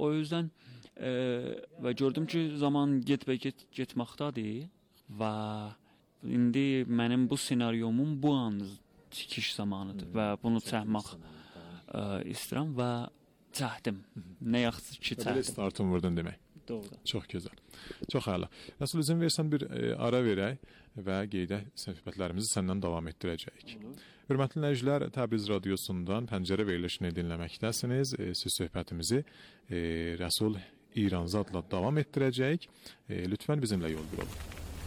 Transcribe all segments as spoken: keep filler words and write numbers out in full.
o yüzden e, ve gördüm ki zaman getbə get getməkdədir və indi mənim bu senaryomun bu an çəkiş zamanıdır hmm, və bunu çəkmək istəyirəm və çəkdim. Nə yaxşı ki çəkdim. Belə startın vurdun demək. Doğru. Çox gözəl. Çox əla. Rəsul, izin versən bir e, ara verək və qeydək söhbətlərimizi səndən davam etdirəcəyik. Hörmətli dinləyicilər, Təbriz radiosundan Pəncərə verilişini dinləməkdəsiniz. E, siz söhbətimizi e, Rəsul İranzadla davam etdirəcəyik. E, lütfən bizimlə yol bir olun.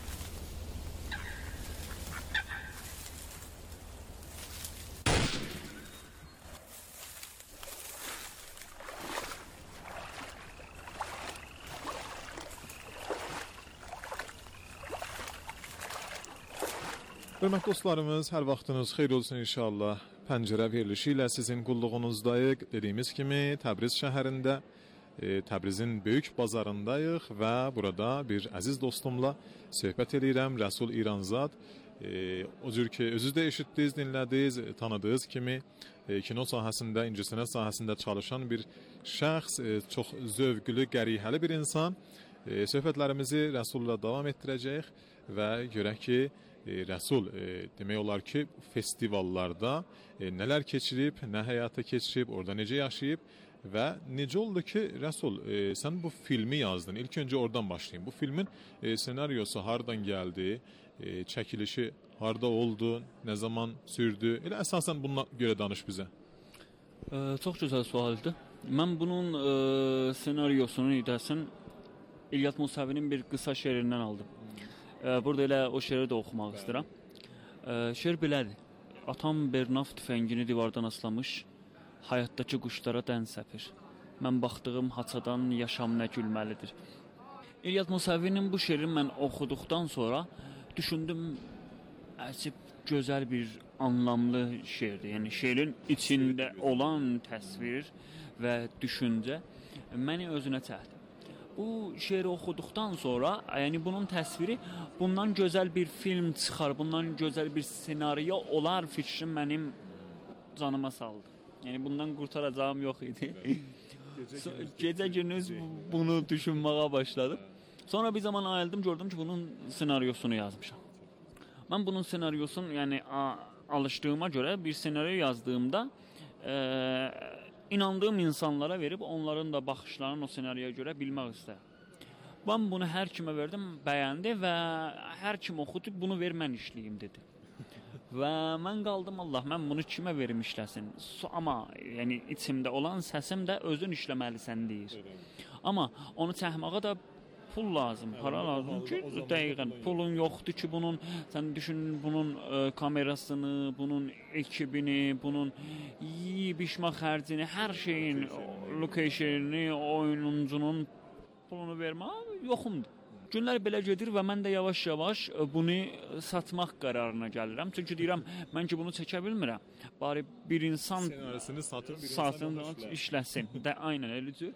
Hörmətli dostlarımız, hər vaxtınız xeyir olsun inşallah. Pəncərə verilişi ilə sizin qulluğunuzdayıq. Dediyimiz kimi Təbriz şəhərində, e, Təbrizin böyük bazarındayıq və burada bir əziz dostumla söhbət edirəm. Rəsul İranzad. E, o cür ki, özünüz də eşitdiniz, dinlədiniz, tanıdığınız kimi e, kino sahəsində, incəsənət sahəsində çalışan bir şəxs, e, çox zövqlü, qərihəli bir insan. E, söhbətlərimizi Rəsulla davam etdirəcəyik və görək ki, e, Rəsul e, demək olar ki, festivallarda e, nələr keçirib, nə həyata keçirib, orada necə yaşayıb və necə oldu ki, Rəsul, e, sən bu filmi yazdın. İlk öncə oradan başlayayım. Bu filmin e, senaryosu hardan gəldi, e, çəkilişi harda oldu, nə zaman sürdü? Elə əsasən buna görə danış bizə. E, çox gözəl sualdır. Mən bunun e, senaryosunu idəsin İlyas Musavinin bir qısa şeirindən aldım. Ee, burada elə o şeiri də oxumaq istəyirəm. Ee, şeir belədir. Atam Bernaf tüfəngini divardan aslamış, həyatdakı quşlara dən səpir. Mən baxdığım haçadan yaşam nə gülməlidir. İlyas Musavinin bu şeirini mən oxuduqdan sonra düşündüm, əcib gözəl bir anlamlı şeirdir. Yəni şeirin içində olan təsvir və düşüncə məni özünə çəkdi. Bu şeiri oxuduqdan sonra, yəni bunun təsviri, bundan gözəl bir film çıxar, bundan gözəl bir senaryo olar fikrim mənim canıma saldı. Yəni bundan qurtaracağım yox idi. Gecə gündüz bunu düşünməyə başladım. Sonra bir zaman ayıldım, gördüm ki, bunun senaryosunu yazmışam. Mən bunun senaryosunu, yəni alışdığıma görə bir senaryo yazdığımda eee İnandığım insanlara verib onların da baxışlarını o senaryoya görə bilmək istəyirəm. Ben bunu hər kimə verdim, bəyəndi və hər kim oxudu, bunu ver mən işləyim dedi. Və mən qaldım, Allah, mən bunu kimə verim işləsin. Amma yəni içimdə olan səsim də özün işləməlisən deyir. Amma onu çəkməyə də pul lazım, para lazım ki, dəqiqən pulun yoxdur ki, bunun sən düşün, bunun ə, kamerasını, bunun ekibini, bunun yeyib içmə xərcini, hər şeyin location'ını, oyuncunun pulunu vermə yoxumdur. Günlər belə gedir və mən də yavaş-yavaş bunu satmaq qərarına gəlirəm. Çünki deyirəm, mən ki bunu çəkə bilmirəm. Bari bir insan ssenarisini satın, bir satın işləsin. Də aynən eləcə.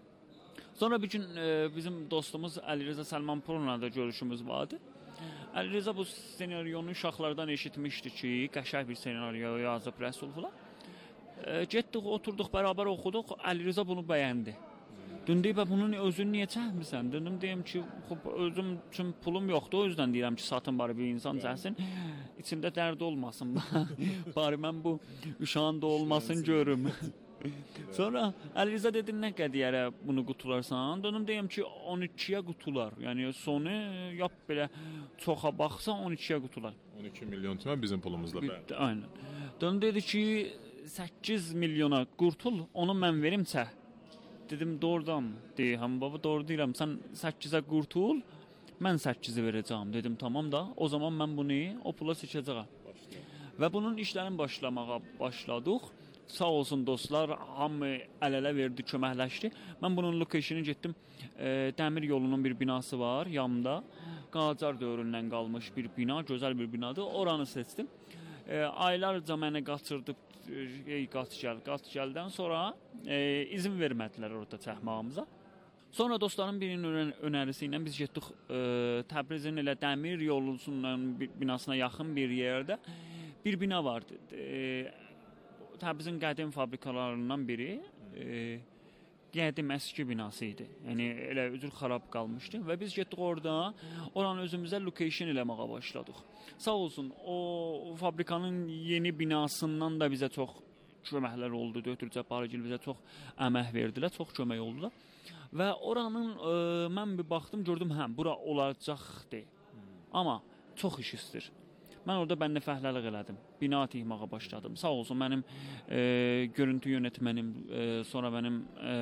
Sonra bir gün e, bizim dostumuz Əli Rza Salmanpurla da görüşümüz vardı. Əli Rza bu senaryonu uşaqlardan eşitmişdi ki, qəşəng bir senaryo yazıb Rəsul falan. E, getdik, oturduq, bərabər oxuduq. Əli Rza bunu bəyəndi. Dündü və bunun özünü niyə çəkmirsən? Dedim, deyim ki, özüm üçün pulum yoxdur, o yüzdən deyirəm ki, satın bari bir insan çəksin, içimdə dərd olmasın. Bari mən bu uşağın da olmasın görüm. Sonra Əli Rza dedi, nə qədiyərə bunu qutularsan? Dedim, deyim ki, on ikiyə qutular. Yəni sonu yap belə çoxa baxsa on ikiyə qutular. on iki milyon tümən bizim pulumuzla bəli. Aynen. Dedim, dedi ki, səkkiz milyona qurtul, onu mən verim çək. Dedim, doğrudan mı? Deyəm, baba doğru deyirəm, sən səkkizə qurtul, mən səkkizi verəcəm. Dedim, tamam da, o zaman mən bunu o pula seçəcəyəm. Və bunun işlərini başlamağa başladıq. Sağ olsun dostlar, hamı əl-ələ verdi, köməkləşdi. Mən bunun location'ı getdim, e, dəmir yolunun bir binası var, yanımda. Qacar dövründən qalmış bir bina, gözəl bir binadır, oranı seçdim. E, aylarca mənə qaçırdıb, ey qaç gəl, qaç gəldən sonra e, izin vermədilər orada çəkməyimizə. Sonra dostların birinin önərisi ilə biz getdik e, Təbrizin elə dəmir yolunun binasına yaxın bir yerdə bir bina vardı. E, Təbrizin qədim fabrikalarından biri. E, qədim əski binası idi. Yəni elə üzür xarab qalmışdı və biz getdik orada, oranı özümüzə location eləməyə başladıq. Sağ olsun, o fabrikanın yeni binasından da bizə çox köməklər oldu. Dötür Cəbbarigil bizə çox əmək verdilər, çox kömək oldular. Və oranın ə, mən bir baxdım, gördüm, hə, bura olacaqdı. Amma çox iş istir. Mən orada bəndə fəhləlik elədim. Bina tikməyə başladım. Sağ olsun mənim e, görüntü yönetmenim, e, sonra mənim e,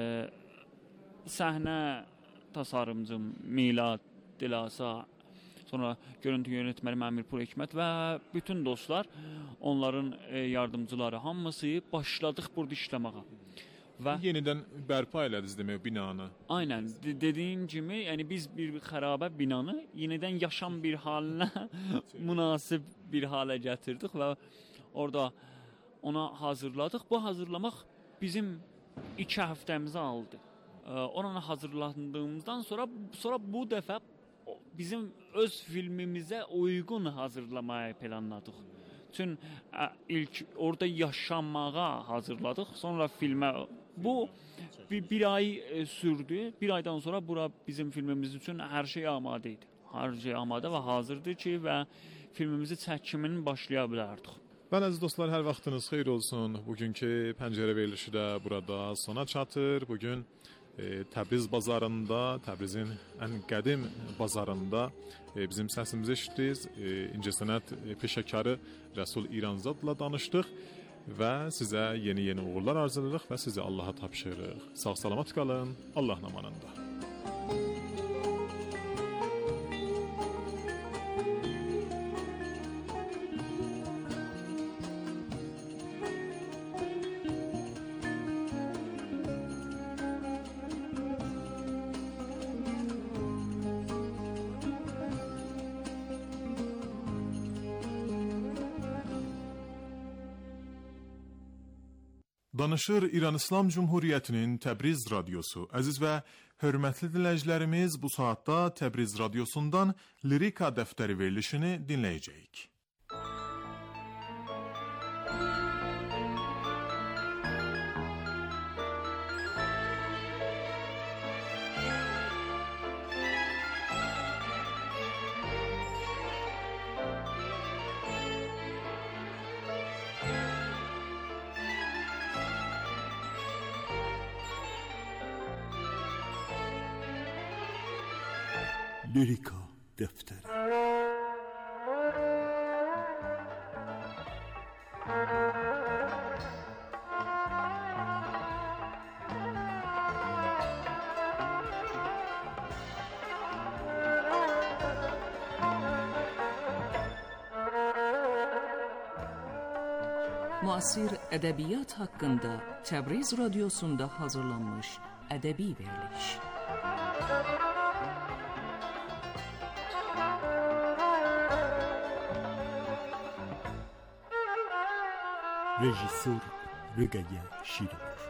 səhnə tasarımcım Milad Dilasa, sonra görüntü yönetmenim Əmir Pur Hikmət və bütün dostlar, onların e, yardımcıları hamısı başladıq burada işləməyə. Və yenidən bərpa elədiniz demək binanı. Aynen, de dediğin kimi, yəni biz bir xarabə binanı yenidən yaşam bir halinə münasib bir halə gətirdik və orada ona hazırladıq. Bu hazırlamaq bizim iki həftəmizi aldı. Ona hazırlandığımızdan sonra sonra bu dəfə bizim öz filmimizə uyğun hazırlamayı planladıq. Çünki ilk orada yaşamağa hazırladıq, sonra filmə. Bu bir, bir ay e, sürdü. Bir aydan sonra bura bizim filmimiz üçün hər şey amadə idi. Hər şey amadə və hazırdır ki, və filmimizi çəkimini başlaya bilərdik. Bəli, əziz dostlar, hər vaxtınız xeyir olsun. Bugünkü pəncərə verilişi də burada sona çatır. Bugün e, Təbriz bazarında, Təbrizin ən qədim bazarında e, bizim səsimizi eşitdiniz. E, İncəsənət e, peşəkarı Rəsul İranzadla danışdıq. Və sizə yeni-yeni uğurlar arzulayırıq və sizi Allaha tapşırırıq. Sağ-salamat qalın, Allah amanında. Danışır İran İslam Cumhuriyyətinin Təbriz radiosu. Əziz və hörmətli dinləyicilərimiz, bu saatda Təbriz radiosundan Lirika dəftəri verilişini dinləyəcəyik. Lirika dəftəri. Müasir ədəbiyyat haqqında Təbriz radiosunda hazırlanmış ədəbi veriliş. Rejissor Rüqəyyə Şirinur.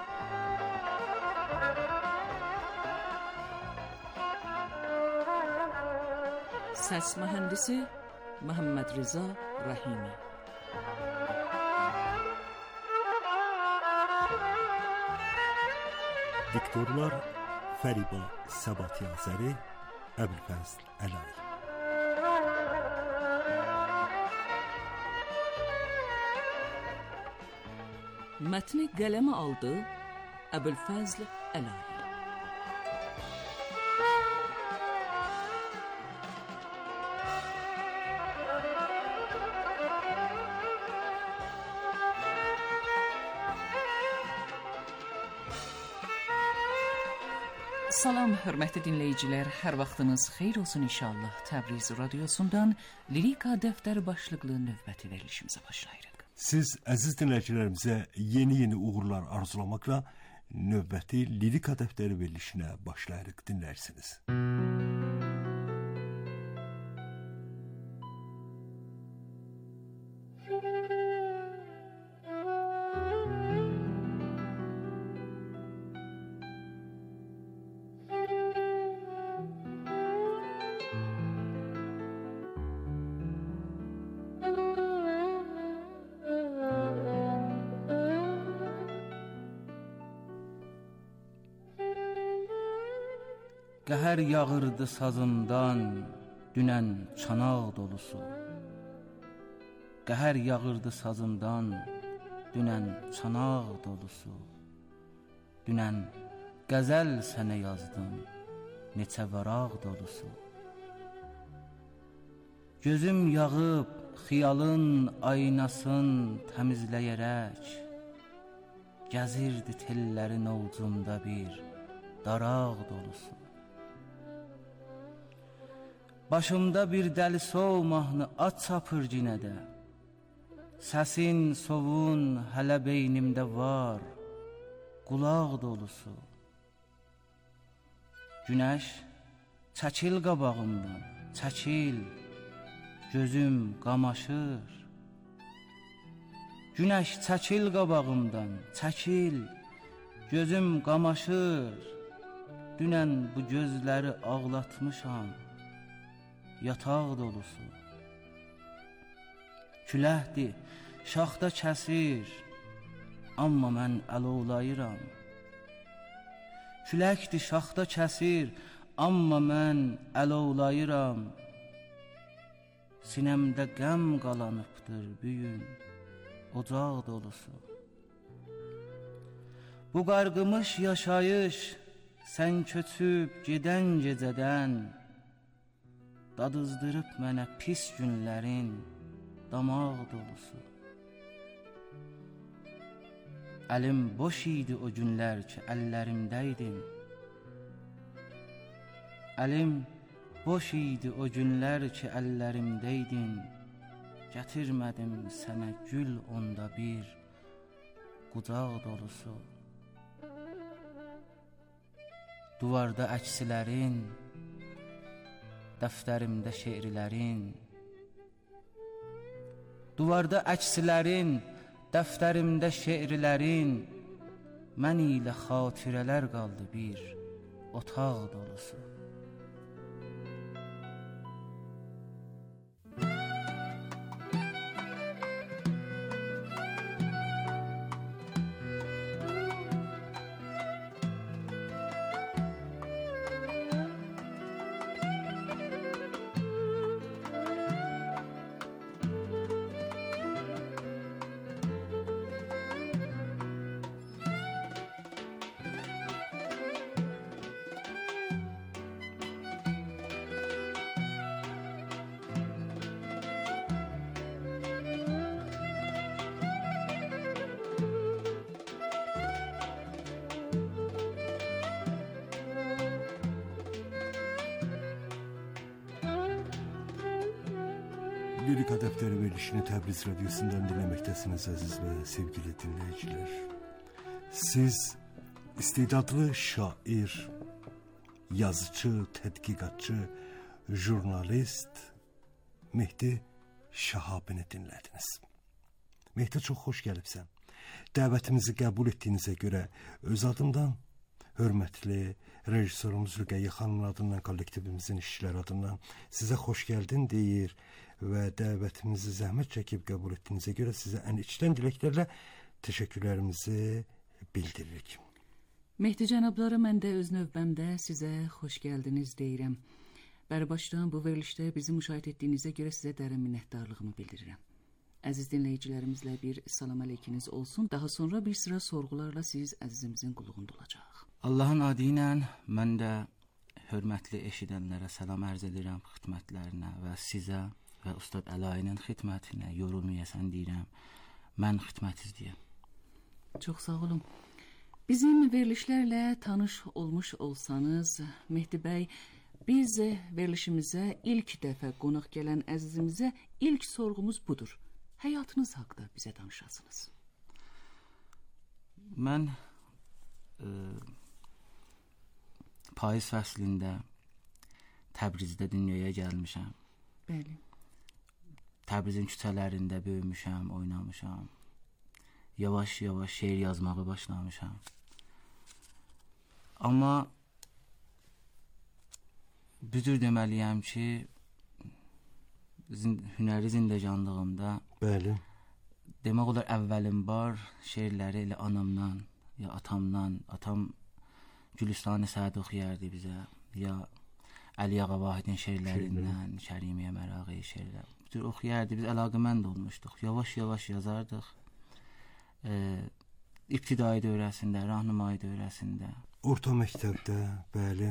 Səs mühəndisi Məhəmməd Rıza Rəhimi. Diktorlar Fəriba Səbatyazəri, Əbülfəzl Əlay. Mətni qələmə aldı Əbülfəzl Əlay. Salam, hörmətli dinləyicilər, hər vaxtınız xeyir olsun inşallah. Təbriz radiosundan Lirika dəftəri başlıqlı növbəti verilişimizə başlayırıq. Siz əziz dinləyicilərimizə yeni-yeni uğurlar arzulamaqla növbəti Lirika dəftəri verilişinə başlayırıq, dinlərsiniz. Qəhər yağırdı sazından dünən çanaq dolusu. Qəhər yağırdı sazından dünən çanaq dolusu. Dünən qəzəl sənə yazdım neçə varaq dolusu. Gözüm yağıb xiyalın aynasın təmizləyərək gəzirdi tellərin ovcunda bir daraq dolusu. Başımda bir dəli sov mahnı at çapır cinədə. Səsin, sovun hələ beynimdə var qulaq dolusu. Günəş çəkil qabağımdan, çəkil, gözüm qamaşır. Günəş çəkil qabağımdan, çəkil, gözüm qamaşır. Dünən bu gözləri ağlatmışam, yataq dolusu. Küləhdir, şaxta kəsir, amma mən əlovlayıram. Küləkdir, şaxta kəsir, amma mən əlovlayıram. Sinəmdə qəm qalanıbdır büyün, ocaq dolusu. Bu qarqımış yaşayış, sən köçüb gedən gecədən, dadızdırıb mənə pis günlərin damaq dolusu. Əlim boş idi o günlər ki, əllərimdəydin. Əlim boş idi o günlər ki, əllərimdəydin. Gətirmədim sənə gül onda bir qucaq dolusu. Duvarda əksilərin, dəftərimdə şeirlərin. Duvarda əksilərin, dəftərimdə şeirlərin. Mən ilə xatirələr qaldı bir otaq dolusu. Lirika Dəftəri verilişini Təbriz Radyosu'ndan dinləməkdəsiniz əziz və sevgili dinləyicilər. Siz istedadlı şair, yazıcı, tədqiqatçı, jurnalist Mehdi Şahabini dinlədiniz. Mehdi, çox xoş gəlibsən. Dəvətimizi qəbul etdiyinizə görə öz adımdan, hörmətli rejissorumuz Rüqəyyə xanımın adından, kollektivimizin işçiləri adından sizə xoş gəldin deyir və dəvətimizi zəhmət çəkib qəbul etdiyinizə görə sizə ən içdən diləklərlə təşəkkürlərimizi bildiririk. Mehdi cənabları, mən də öz növbəmdə sizə xoş gəldiniz deyirəm. Bərbaşdan bu verilişdə bizi müşahidə etdiyinizə görə sizə dərin minnətdarlığımı bildirirəm. Əziz dinləyicilərimizlə bir salam əleykiniz olsun. Daha sonra bir sıra sorğularla siz əzizimizin qulluğunda olacaq. Allahın adı ilə mən də hörmətli eşidənlərə salam ərz edirəm, xidmətlərinə və sizə və Ustad Əlayinin xidmətinə yorulmayasan deyirəm. Mən xidmət izləyəm. Çox sağ olun. Bizim verilişlərlə tanış olmuş olsanız, Mehdi bəy, biz verilişimizə ilk dəfə qonaq gələn əzizimizə ilk sorğumuz budur. Həyatınız haqqında bizə danışasınız. Mən e, payız fəslində Təbrizdə dünyaya gəlmişəm. Bəli. Təbrizin küçələrində böyümüşəm, oynamışam. Yavaş-yavaş şeir yazmağa başlamışam. Amma büdür deməliyəm ki, zin, hünəri zindəcanlığımda Bəli. demək olar əvvəlim var şeirləri elə anamdan ya atamdan, atam Gülüstan-ı Səd oxuyardı bizə ya Əli Ağa Vahidin şeirlərindən, Şərimiyə Məraqi şeirlər. Bu tür oxuyardı, biz əlaqəmənd olmuşduq. Yavaş-yavaş yazardıq. E, İbtidai dövrəsində, rahnimai dövrəsində. Orta məktəbdə, bəli.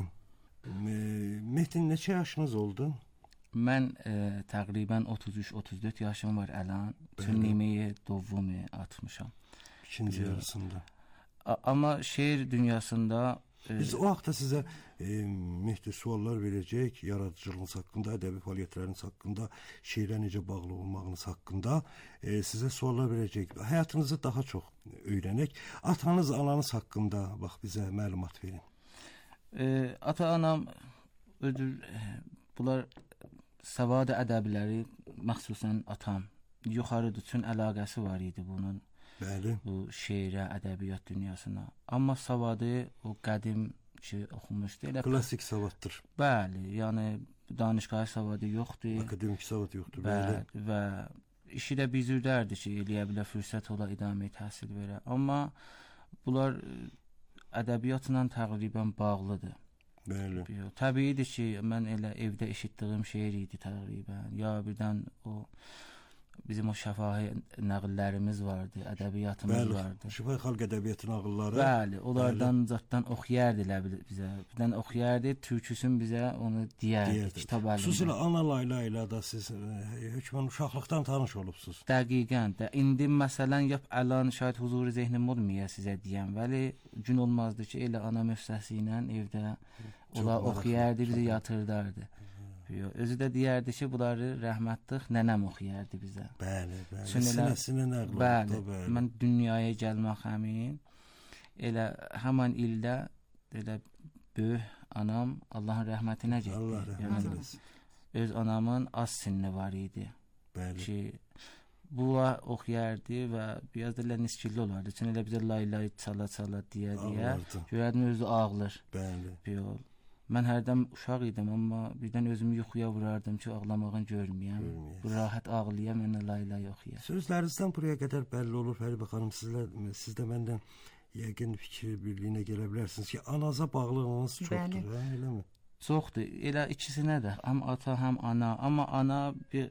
Mehdin neçə yaşınız oldu? Mən e, təqribən otuz üç otuz dörd yaşım var əlan. Tünnimeyi dovvumu atmışam. İkinci yarısında. A amma şeir dünyasında e, biz o vaxtda sizə e, Mehdi suallar verəcək, yaradıcılığınız haqqında, ədəbi fəaliyyətləriniz haqqında, şeirə necə bağlı olmağınız haqqında e, sizə suallar verəcək. Həyatınızı daha çox öyrənək. Atanız, ananız haqqında bax bizə məlumat verin. E, ata anam ödül e, bunlar savad ədəbiləri, məxsusən atam yuxarı üçün əlaqəsi var idi bunun. Bəli. Bu şeirə, ədəbiyyat dünyasına. Amma savadı o qədim ki oxumuşdu. Elə klassik savaddır. Bəli, yəni danışqahı savadı yoxdur. Akademik savad yoxdur. Bəli. Və işi də bizürdərdi ki, eləyə bilər, fürsət ola idamə təhsil verə. Amma bunlar ədəbiyyatla təqribən bağlıdır. Bəli. Təbiidir ki, mən elə evdə eşitdiyim şeir idi təqribən. Ya birdən o bizim o şəfahi nəqillərimiz vardı, ədəbiyyatımız bəli, vardı. Şəfahi xalq ədəbiyyatı nağılları. Bəli, onlardan bəli. Zatdan oxuyardılar bizə. Birdən oxuyardı, türküsün bizə onu deyərdi, deyərdi. Kitab əlində. Xüsusilə Ana Layla ilə də siz hökmən uşaqlıqdan tanış olubsuz. Dəqiqən. Də, indi məsələn yap əlan şahid huzuru zehnim olmaya sizə deyəm, vəli gün olmazdı ki, elə ana müfsəsi ilə evdə ola oxuyardı, bizi yatırdardı. Özü də deyərdi ki, bunları rəhmətlik nənəm oxuyardı bizə. Bəli, bəli. Sinəsinə nəql oldu. Bəli, mən dünyaya gəlmək həmin elə həmin ildə elə böyük anam Allahın rəhmətinə getdi. Allah rəhmət eləsin. Öz anamın az sinni var idi. Bəli. Ki bula oxuyardı və biraz da elə niskilli olardı. Çünki elə bizə lay lay çala çala deyə deyə görərdim özü ağlar. Bəli. Bir yol. Mən hərdən uşaq idim, amma birdən özümü yuxuya vurardım ki, ağlamağın görməyəm. Bu rahat ağlayam, mənə lay-lay oxuyam. Sözlərinizdən buraya qədər bəlli olur Fəribə xanım, sizlər, siz də məndən yəqin fikir birliyinə gələ bilərsiniz ki, anaza bağlılığınız çoxdur, hə, eləmi? Çoxdur, elə ikisinə də, həm ata, həm ana, amma ana bir,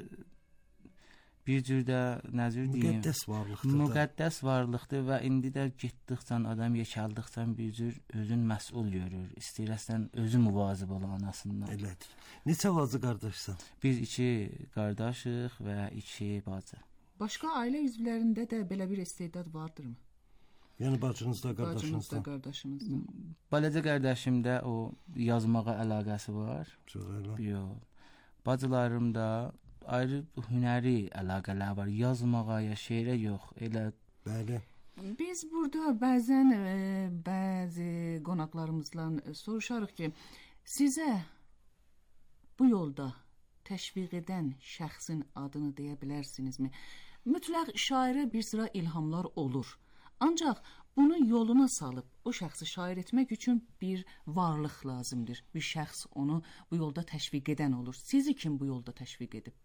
bir cürdə, nəzir deyim, müqəddəs varlıqdır. Müqəddəs varlıqdır və indi də getdikcən, adam yekəldıqcən bir cür özün məsul görür. İstəyirəsən özü müvazib ola anasından. Elədir. Neçə bacı qardaşsan? Biz iki qardaşıq və iki bacı. Başqa ailə üzvlərində də belə bir istedad vardırmı? Yəni bacınızda, qardaşınızda? Bacınızda, qardaşınızda. Balaca qardaşımda o yazmağa əlaqəsi var. Çox elə. Yox. Bacılarım da ayrı hünəri əlaqələr var. Yazmağa, ya şeirə yox. Elə. Bəli. Biz burada bəzən e, bəzi qonaqlarımızla soruşarıq ki, sizə bu yolda təşviq edən şəxsin adını deyə bilərsinizmi? Mütləq şairə bir sıra ilhamlar olur. Ancaq bunu yoluna salıb o şəxsi şair etmək üçün bir varlıq lazımdır. Bir şəxs onu bu yolda təşviq edən olur. Sizi kim bu yolda təşviq edib?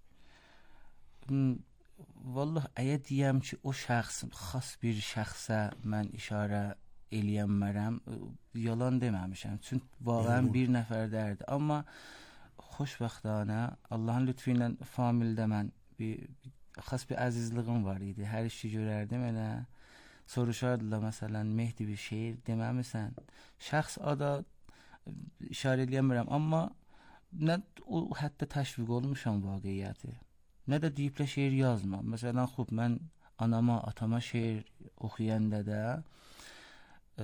Hmm, Vallah, əgər deyəm ki, o şəxs, xas bir şəxsə mən işarə eləyənmərəm, yalan deməmişəm. Çünki vaqəən bir nəfərdərdir. Amma xoşbəxtanə, Allahın lütfü ilə famildə mən bir, bir xas bir əzizliğim var idi. Hər işi görərdim elə. Soruşardılar məsələn, Mehdi bir şeir deməmisən. Şəxs ada işarə eləyəmirəm, amma nə o hətta təşviq olmuşam vaqiyyəti. Nə də deyiblə şeir yazmam. Məsələn, xub, mən anama, atama şeir oxuyanda da e,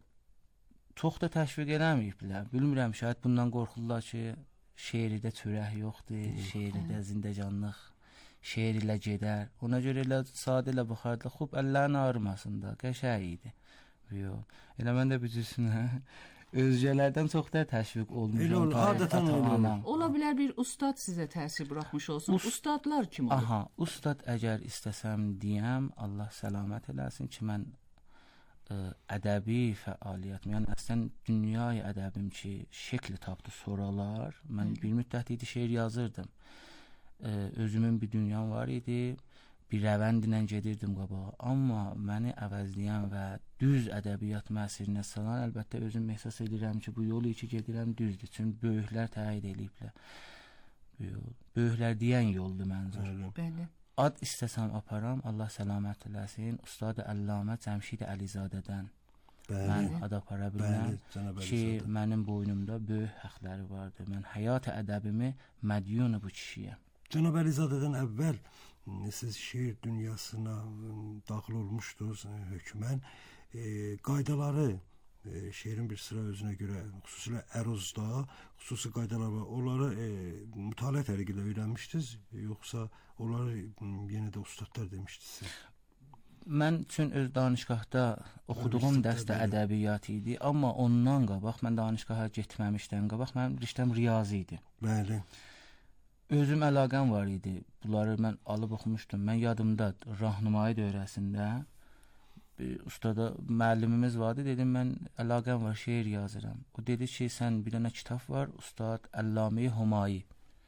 çox da təşviq eləməyiblər. Bilmirəm, şayət bundan qorxurlar ki, şeiridə çörək yoxdur, şeiridə zindəcanlıq şeir ilə gedər. Ona görə elə sadə ilə baxardılar. Xub, əllərin ağrımasın da, qəşəng idi. Yox. Elə mən də bücüsünə özgələrdən çox da təşviq olmuşam. Elə olur, adətən olur. Ola bilər bir ustad sizə təsir buraxmış olsun. Ust Ustadlar kim olur? Aha, ustad əgər istəsəm deyəm, Allah səlamət eləsin ki, mən ə, ədəbi fəaliyyət, yəni əslən dünyayı ədəbim ki, şəkli tapdı soralar. Mən bir müddət idi şeir yazırdım. Ə, özümün bir dünyam var idi. bir rəvəndlə gedirdim qabağa, amma məni əvəzləyən və düz ədəbiyyat müəssirinə salan, əlbəttə özüm ehsas edirəm ki, bu yolu ki gedirəm düzdür. Çünki böyüklər təyin ediblər. Bu yol, böyüklər deyən yoldur mənzur. Bəli. Ad istəsəm aparam, Allah səlamət eləsin, Ustad Əllamə Cəmşid Əlizadədən mən ad apara bilməm ki, mənim boynumda böyük həqləri vardır. Mən həyat ədəbimi mədyun bu kişiyə. Cənab Əlizadədən əvvəl siz şeir dünyasına daxil olmuşdunuz hökmən. E, qaydaları, e, şeirin bir sıra özünə görə, xüsusilə əruzda xüsusi qaydalar var. Onları e, mütaliə tərəqi ilə öyrənmişdiniz, yoxsa onları yenə də ustadlar demişdiniz? Mən üçün öz danışqahda oxuduğum dərsdə ədəbiyyat idi, amma ondan qabaq, mən danışqaha getməmişdən qabaq, mənim riştəm riyazi idi. Bəli. Özüm əlaqəm var idi. Bunları mən alıb oxumuşdum. Mən yadımda rahnumai dövrəsində ustada müəllimimiz vardı. Dedim, mən əlaqəm var, şeir yazıram. O dedi ki, sən bir dənə kitab var, Ustad Əllamə Humayi.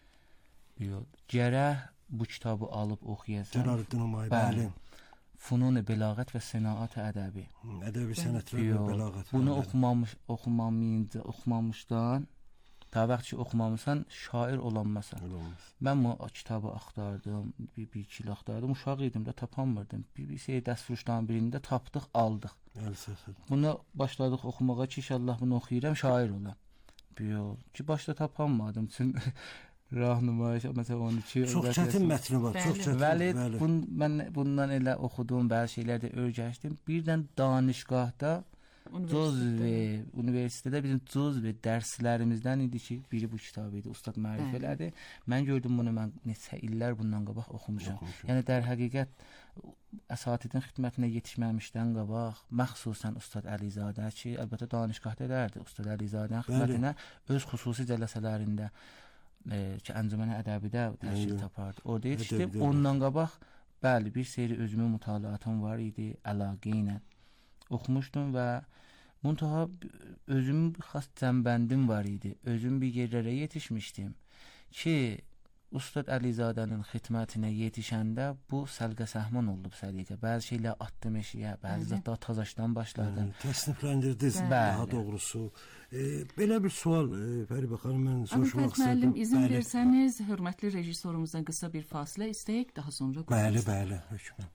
Gərək bu kitabı alıb oxuyasan. Cəlaləddin Humayi, bəli. Funun-i Bəlağət və Sənayət Ədəbi. Ədəbi sənətlər və bəlağət. Bunu oxumamış, oxumamayınca, oxumamışdan, ta vaxt ki oxumamısan, şair olanmasan. Mən bu kitabı axtardım, bir, bir iki il axtardım, uşaq idim də tapanmırdım. Bir, bir şey dəstfuruşdan birində tapdıq, aldıq. Bunu başladıq oxumağa ki, inşallah bunu oxuyuram, şair olam. Bir yol ki, başda tapanmadım üçün rahnumai, məsələn onu ki, çox çətin mətni var, çox çətin. Bəli, bun, mən bundan elə oxuduğum bəzi şeylərdə öyrəşdim. Birdən danışqahda cüzvi, universitetdə bizim cüzvi dərslərimizdən idi ki, biri bu kitab idi, Ustad mərif elədi. Mən gördüm bunu, mən neçə illər bundan qabaq oxumuşam. Oxumuşum. Yəni, dər həqiqət, əsatidin xidmətinə yetişməmişdən qabaq, məxsusən Ustad Əlizadə ki, əlbəttə danışqahda edərdi, Ustad Əlizadənin xidmətinə öz xüsusi cələsələrində e, ki, Əncümən Ədəbidə təşkil tapardı. Orada yetişdim, ondan qabaq, bəli, bir seyri özümün mütaliatım var idi, əlaqə ilə oxumuşdum və muntaha özümün bir xas cəmbəndim var idi. Özüm bir yerlərə yetişmişdim ki, Ustad Əlizadənin xidmətinə yetişəndə bu səlqə səhman oldu bu səliqə. Bəzi şeylər atdım eşiyə, bəzi zətdə tazaşdan başladı. Təsnifləndirdiniz, daha doğrusu. E, belə bir sual, e, Fəribə xanım, mən soruşmaq istədim. Müəllim, izin bəli. Versəniz, hörmətli rejissorumuzdan qısa bir fasilə istəyək, daha sonra qurulur. Bəli, bəli, hökmən.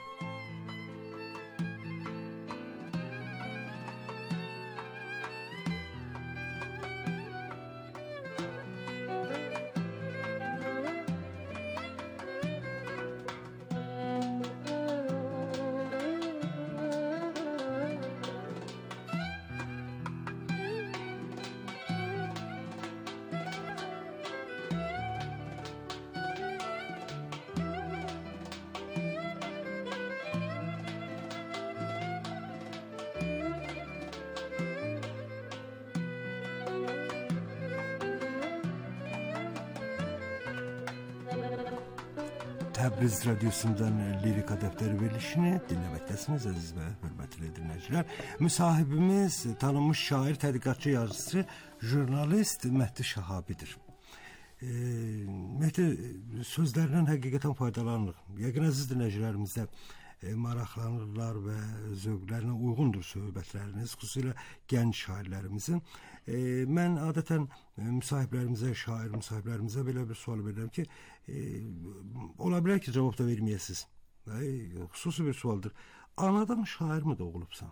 Təbriz radiosundan Lirika Dəftəri verilişini dinləməkdəsiniz, əziz və hörmətli dinləyicilər. Müsahibimiz tanınmış şair, tədqiqatçı, yazıcı, jurnalist Mehdi Şahabidir. E, Mehdi, sözlərindən həqiqətən faydalanırıq. Yəqin əziz dinləyicilərimizdə e, maraqlanırlar və zövqlərinə uyğundur söhbətləriniz, xüsusilə gənc şairlərimizin. E, mən adətən e, müsahiblərimizə, şair müsahiblərimizə belə bir sual verirəm ki, e, ola bilər ki, cavab da verməyəsiniz. E, xüsusi bir sualdır. Anadan şair mi doğulubsan?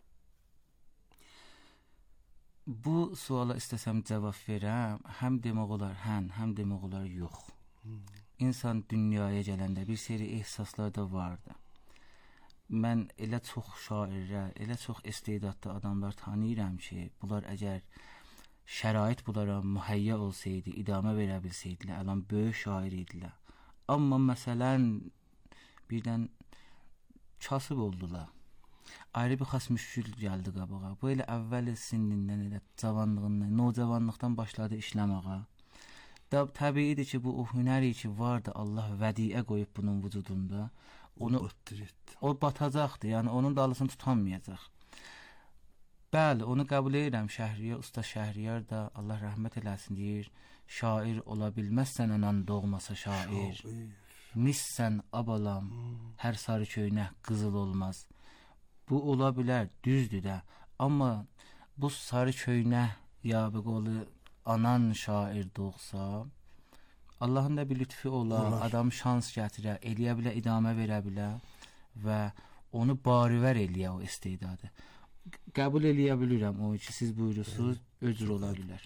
Bu suala istəsəm cavab verəm, həm demək olar hən, həm demək olar yox. Hmm. İnsan dünyaya gələndə bir seri ehsaslar da vardı. Mən elə çox şairlər, elə çox istedadlı adamlar tanıyıram ki, bunlar əgər şərait bunlara mühəyyə olsaydı, idamə verə bilsəydilər, ələn böyük şair idilər. Amma məsələn, birdən kasıb oldular. Ayrı bir xas müşkül gəldi qabağa. Bu elə əvvəl sinnindən, elə cavanlığından, nocavanlıqdan başladı işləməğa. Da, təbiidir ki, bu o hünəri ki vardı, Allah vədiə qoyub bunun vücudunda. Onu, o batacaqdır, yəni onun dalısını tutamayacaq. Bəli, onu qəbul edirəm. Şəhriyar, usta Şəhriyar da Allah rəhmət eləsin deyir, şair ola bilməzsən anan doğmasa şair. Missən abalam, hər sarı köynək qızıl olmaz. Bu ola bilər, düzdür də. Amma bu sarı köynək yabi qolu anan şair doğsa, Allahın da bir lütfi ola, Olar. Adam şans gətirə, eləyə bilə, idamə verə bilə və onu barivər eləyə o istedadı. Qəbul eləyə bilirəm o ki, siz buyurursunuz, öcür ola bilər.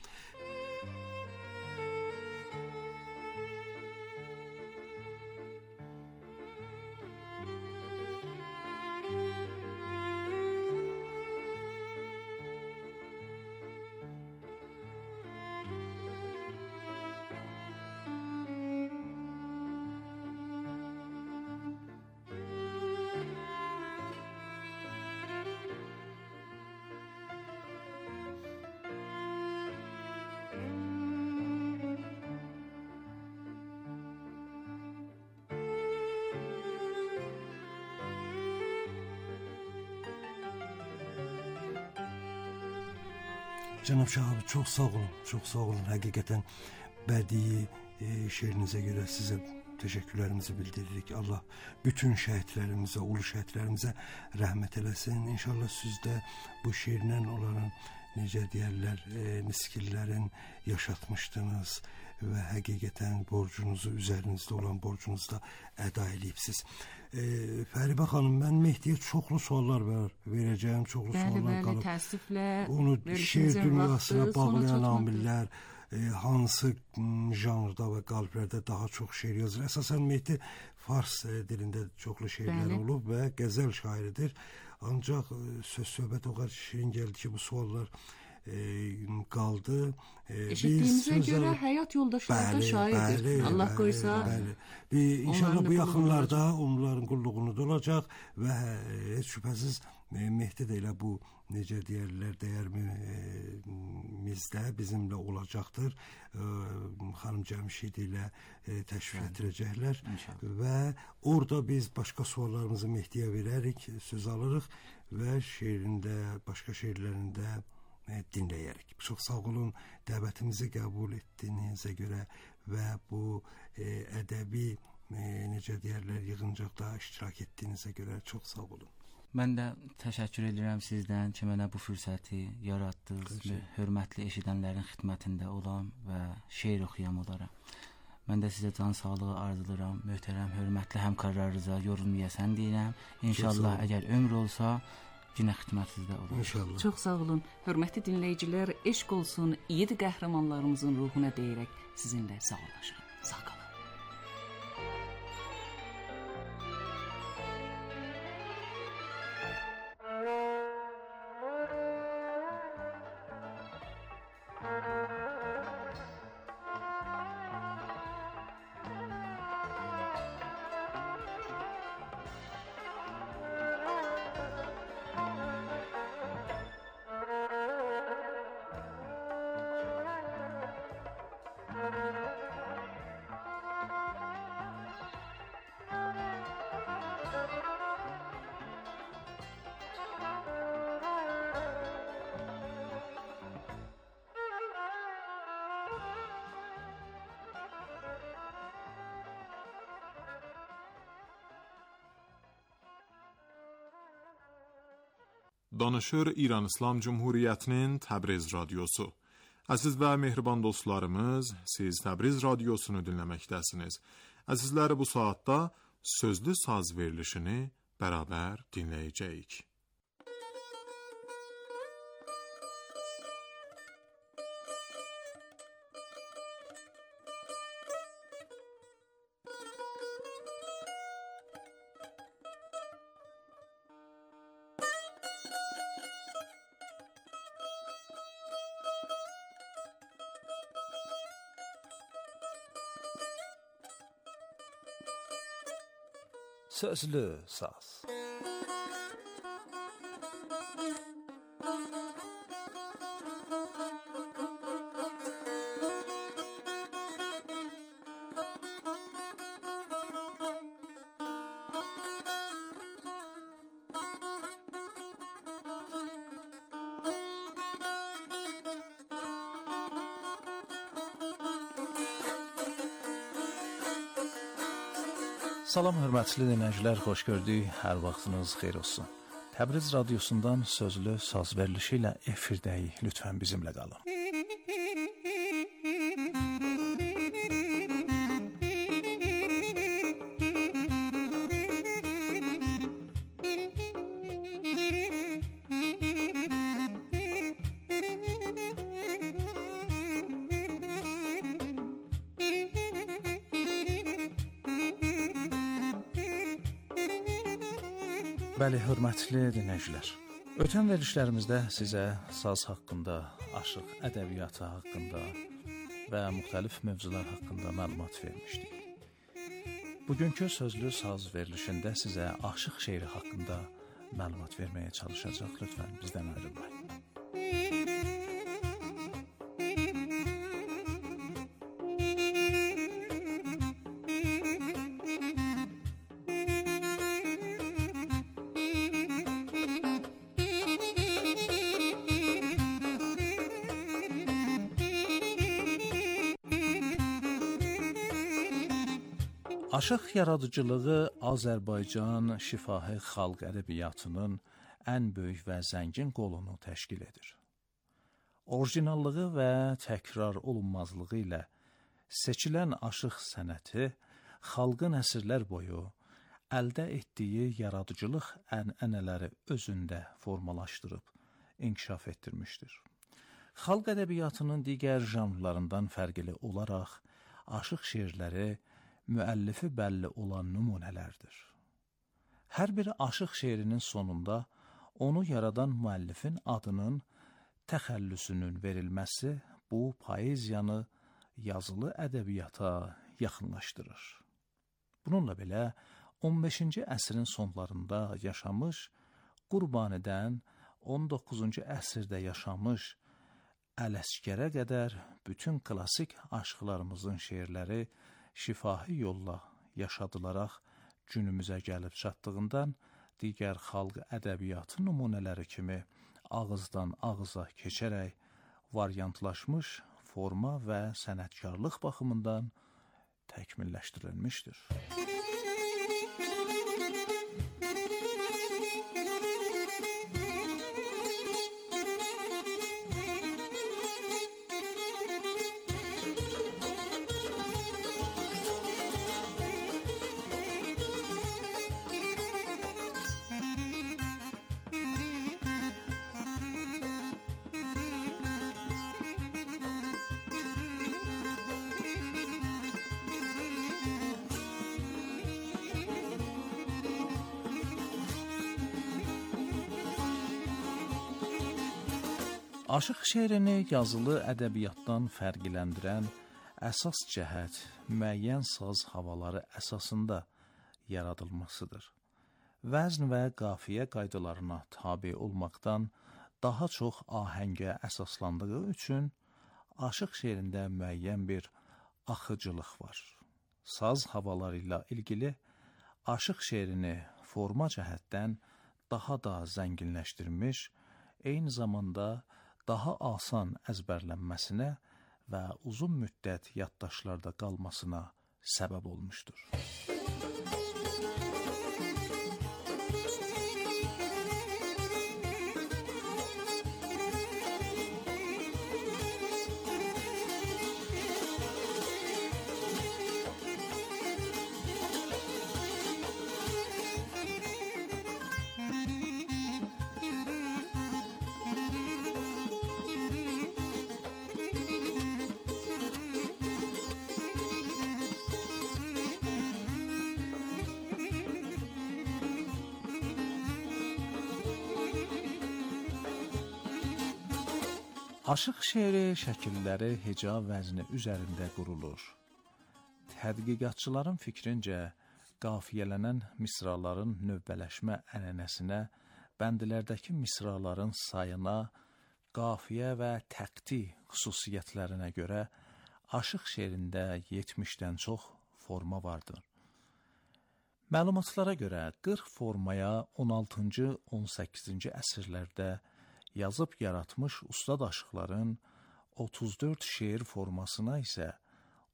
Cənab Şah abi, çox sağ olun, çox sağ olun. Həqiqətən bədii e, şeirinizə görə sizə təşəkkürlərimizi bildiririk. Allah bütün şəhidlərimizə, ulu şəhidlərimizə rəhmət eləsin. İnşallah siz də bu şeirlə onların, necə deyərlər, e, miskillərin yaşatmışdınız və həqiqətən borcunuzu, üzərinizdə olan borcunuzu da əda eləyibsiz. E, Fəribə xanım, mən Mehdiyə çoxlu suallar ver, verəcəyim, çoxlu bəli, suallar bəli, qalıb. Təəssüflə Onu şeir dünyasına bağlayan amillər, e, hansı janrda və qalblərdə daha çox şeir yazır. Əsasən Mehdi fars e, dilində çoxlu şeirlər bəli. Olub və qəzəl şairidir. Ancaq e, söz söhbət o qədər şirin gəldi ki, bu suallar e, qaldı. E, Eşitdiyimizə görə həyat yoldaşları da şairdir. Bəli, Allah bəli, qoysa. Bəli. Bir, inşallah bu yaxınlarda onların qulluğunu da olacaq və heç şübhəsiz e, Mehdi də elə bu, necə deyərlər, dəyərmizdə bizimlə olacaqdır. E, xanım Cəmşid ilə e, təşrif etdirəcəklər və orada biz başqa suallarımızı Mehdiyə verərik, söz alırıq və şeirində, başqa şeirlərində e, dinləyərik. Çox sağ olun, dəvətimizi qəbul etdiyinizə görə və bu e, ədəbi e, necə deyərlər, yığıncaqda iştirak etdiyinizə görə çox sağ olun. Mən də təşəkkür edirəm sizdən ki, mənə bu fürsəti yaratdınız və hörmətli eşidənlərin xidmətində olam və şeir oxuyam onlara. Mən də sizə can sağlığı arzulayıram, möhtərəm, hörmətli həmkarlarınıza yorulmayasan deyirəm. İnşallah əgər ömür olsa, yenə xidmətinizdə olur. İnşallah. Çox sağ olun. Hörmətli dinləyicilər, eşq olsun yedi qəhrəmanlarımızın ruhuna deyərək sizinlə sağollaşıram. Sağ qalın. Danışır İran İslam Cumhuriyyətinin Təbriz radiosu. Əziz və mehriban dostlarımız, siz Təbriz radiosunu dinləməkdəsiniz. Əzizləri, bu saatda sözlü saz verilişini bərabər dinləyəcəyik. Sözlü saz. Salam hörmətli dinləyicilər, xoş gördük. Hər vaxtınız xeyir olsun. Təbriz radiosundan sözlü saz verilişi ilə efirdəyik. Lütfən bizimlə qalın. Bəli, hörmətli dinləyicilər. Ötən verilişlərimizdə sizə saz haqqında, aşıq ədəbiyyatı haqqında və müxtəlif mövzular haqqında məlumat vermişdik. Bugünkü sözlü saz verilişində sizə aşıq şeiri haqqında məlumat verməyə çalışacaq. Lütfən bizdən ayrılmayın. Aşıq yaradıcılığı Azərbaycan şifahi xalq ədəbiyyatının ən böyük və zəngin qolunu təşkil edir. Orijinallığı və təkrar olunmazlığı ilə seçilən aşıq sənəti xalqın əsrlər boyu əldə etdiyi yaradıcılıq ənənələri özündə formalaşdırıb, inkişaf etdirmişdir. Xalq ədəbiyyatının digər janrlarından fərqli olaraq aşıq şeirləri müəllifi bəlli olan nümunələrdir. Hər bir aşıq şeirinin sonunda onu yaradan müəllifin adının təxəllüsünün verilməsi bu poeziyanı yazılı ədəbiyyata yaxınlaşdırır. Bununla belə on beşinci əsrin sonlarında yaşamış, Qurbanidən on doqquzuncu əsrdə yaşamış, Ələsgərə qədər bütün klassik aşıqlarımızın şeirləri şifahi yolla yaşadılaraq günümüzə gəlib çatdığından digər xalq ədəbiyyatı nümunələri kimi ağızdan ağıza keçərək variantlaşmış forma və sənətkarlıq baxımından təkmilləşdirilmişdir. Aşıq şeirini yazılı ədəbiyyatdan fərqləndirən əsas cəhət müəyyən saz havaları əsasında yaradılmasıdır. Vəzn və qafiyə qaydalarına tabe olmaqdan daha çox ahəngə əsaslandığı üçün aşıq şeirində müəyyən bir axıcılıq var. Saz havaları ilə ilgili aşıq şeirini forma cəhətdən daha da zənginləşdirmiş, eyni zamanda daha asan əzbərlənməsinə və uzun müddət yaddaşlarda qalmasına səbəb olmuşdur. Aşıq şeiri şəkilləri heca vəzni üzərində qurulur. Tədqiqatçıların fikrincə, qafiyələnən misraların növbələşmə ənənəsinə, bəndlərdəki misraların sayına, qafiyə və təqti xüsusiyyətlərinə görə aşıq şeirində yetmişdən çox forma vardır. Məlumatlara görə qırx formaya on altıncı on səkkizinci əsrlərdə yazıb yaratmış ustad aşıqların otuz dörd şeir formasına isə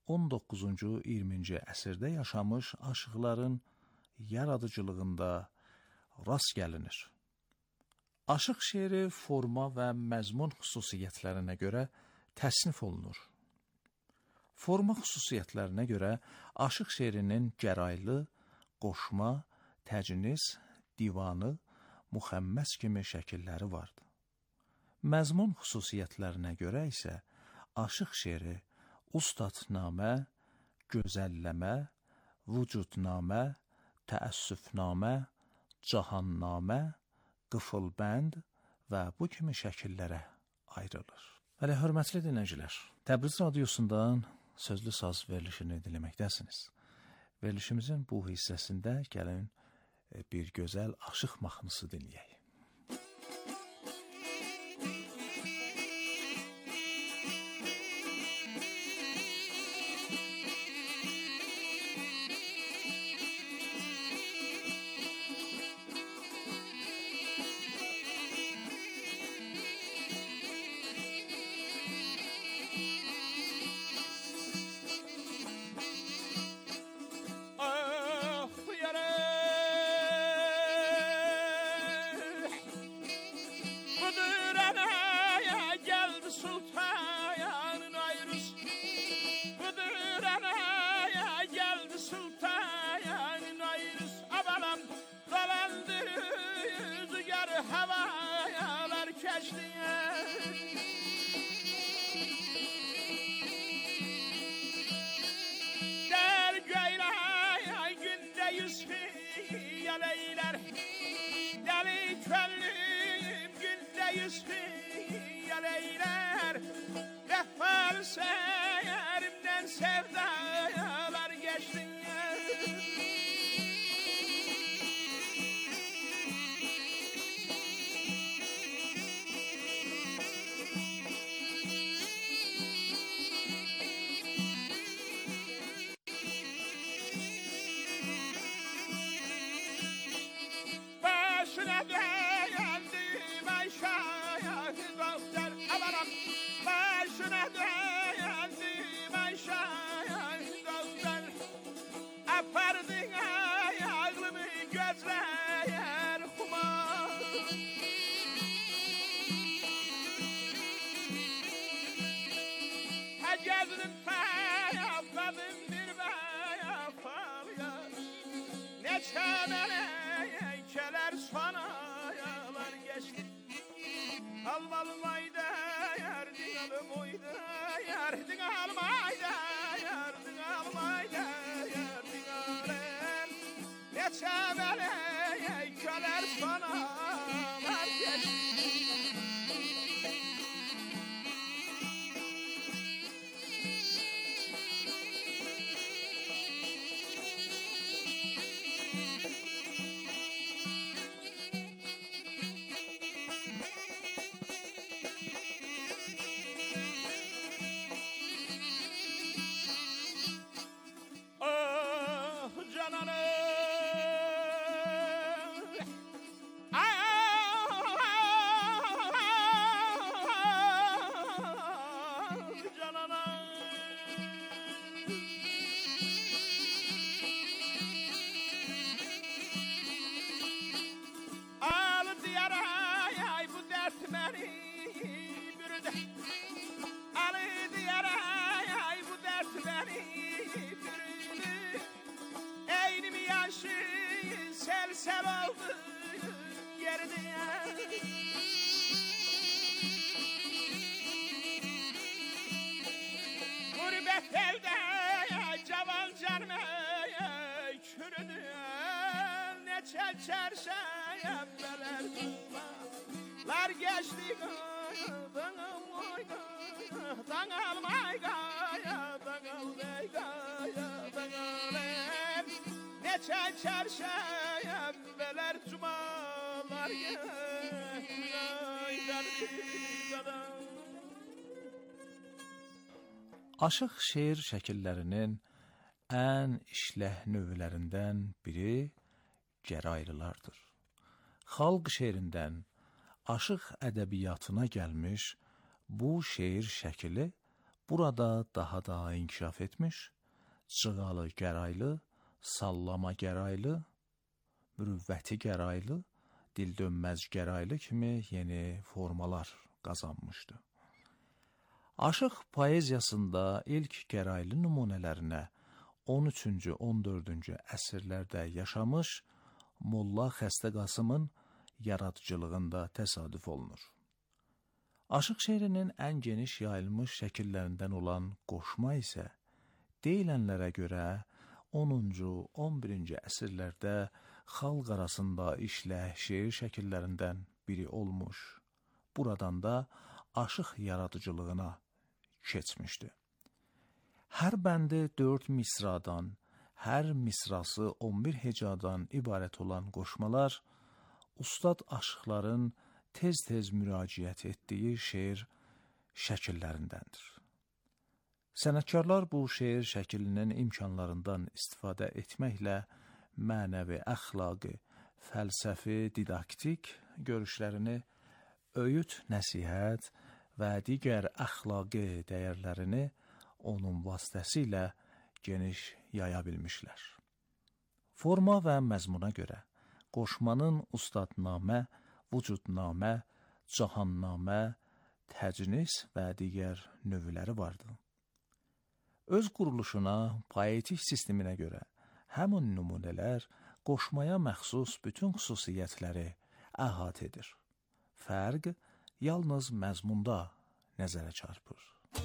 on doqquzuncu iyirminci əsrdə yaşamış aşıqların yaradıcılığında rast gəlinir. Aşıq şeiri forma və məzmun xüsusiyyətlərinə görə təsnif olunur. Forma xüsusiyyətlərinə görə aşıq şeirinin gəraylı, qoşma, təcnis, divanı, müxəmməs kimi şəkilləri vardı. Məzmun xüsusiyyətlərinə görə isə aşıq şeiri ustadnamə, gözəlləmə, vücudnamə, təəssüfnamə, cahannamə, qıfılbənd və bu kimi şəkillərə ayrılır. Hələ hörmətli dinləyicilər, Təbriz radiosundan sözlü saz verilişini dinləməkdəsiniz. Verilişimizin bu hissəsində gəlin bir gözəl aşıq mahnısı dinləyək. Aşıq şeir şəkillərinin ən işləh növlərindən biri gəraylılardır. Xalq şeirindən aşıq ədəbiyyatına gəlmiş bu şeir şəkili burada daha da inkişaf etmiş, cığalı gəraylı, sallama gəraylı, mürüvvəti gəraylı, dildönməz gəraylı kimi yeni formalar qazanmışdı. Aşıq poeziyasında ilk gəraylı nümunələrinə on üçüncü on dördüncü əsrlərdə yaşamış Molla Xəstə Qasımın yaradıcılığında təsadüf olunur. Aşıq şeirinin ən geniş yayılmış şəkillərindən olan qoşma isə deyilənlərə görə onuncu on birinci əsrlərdə xalq arasında işlək şeir şəkillərindən biri olmuş. Buradan da aşıq yaradıcılığına keçmişdi. Hər bəndi dörd misradan, hər misrası on bir hecadan ibarət olan qoşmalar, ustad aşıqların tez-tez müraciət etdiyi şeir şəkillərindəndir. Sənətkarlar bu şeir şəklinin imkanlarından istifadə etməklə mənəvi, əxlaqi, fəlsəfi, didaktik görüşlərini, öyüd, nəsihət və digər əxlaqi dəyərlərini onun vasitəsilə geniş yaya bilmişlər. Forma və məzmuna görə qoşmanın ustadnamə, vücudnamə, cahannamə, təcnis və digər növləri vardı. Öz quruluşuna, poetik sisteminə görə həmin nümunələr qoşmaya məxsus bütün xüsusiyyətləri əhatə edir. Fərq yalnız məzmunda nəzərə çarpır.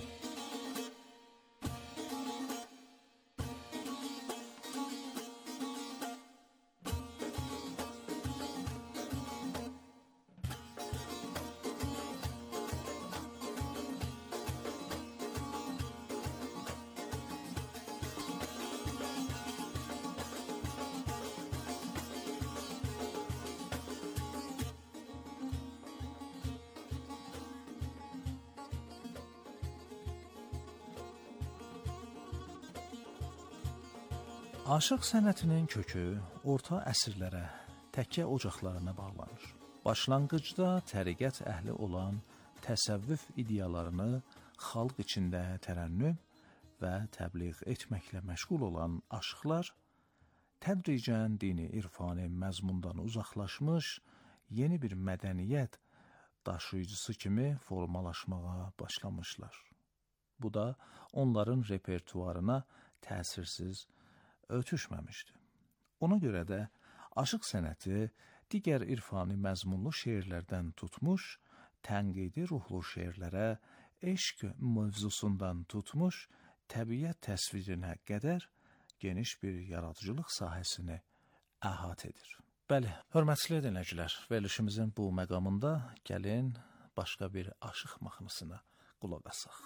Aşıq sənətinin kökü orta əsrlərə, təkkə ocaqlarına bağlanır. Başlanğıcda təriqət əhli olan təsəvvüf ideyalarını xalq içində tərənnüm və təbliğ etməklə məşğul olan aşıqlar, tədricən dini irfani məzmundan uzaqlaşmış, yeni bir mədəniyyət daşıyıcısı kimi formalaşmağa başlamışlar. Bu da onların repertuarına təsirsiz ötüşməmişdi. Ona görə də aşıq sənəti digər irfani məzmunlu şeirlərdən tutmuş, tənqidi ruhlu şeirlərə, eşq mövzusundan tutmuş, təbiət təsvirinə qədər geniş bir yaradıcılıq sahəsini əhatə edir. Bəli, hörmətli dinləyicilər, verilişimizin bu məqamında gəlin başqa bir aşıq mahnısına qulaq asaq.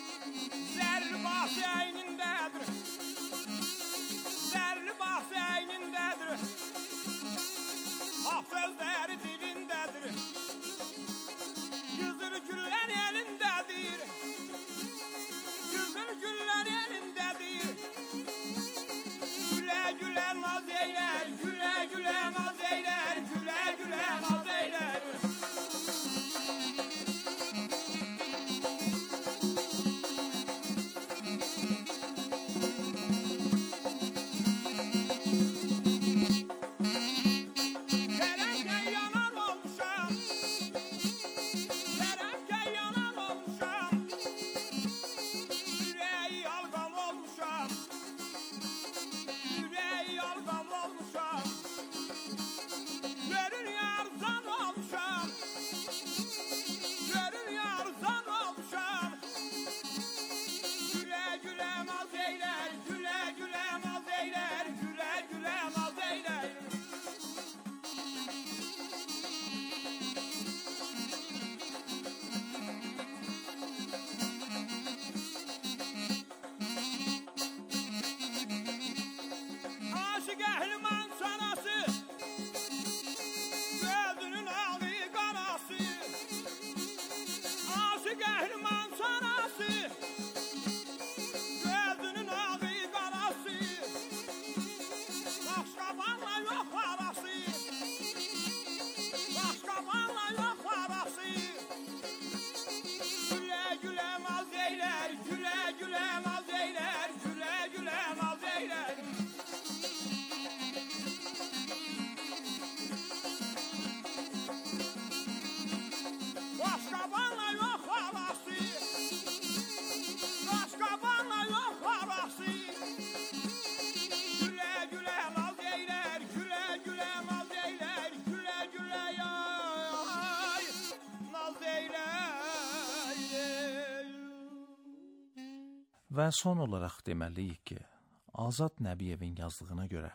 Zərli bahsəynindədir, zərli bahsəynindədir. naz eyler, güle güle naz eyler, güle güle naz eyler. Və son olaraq deməliyik ki, Azad Nəbiyevin yazdığına görə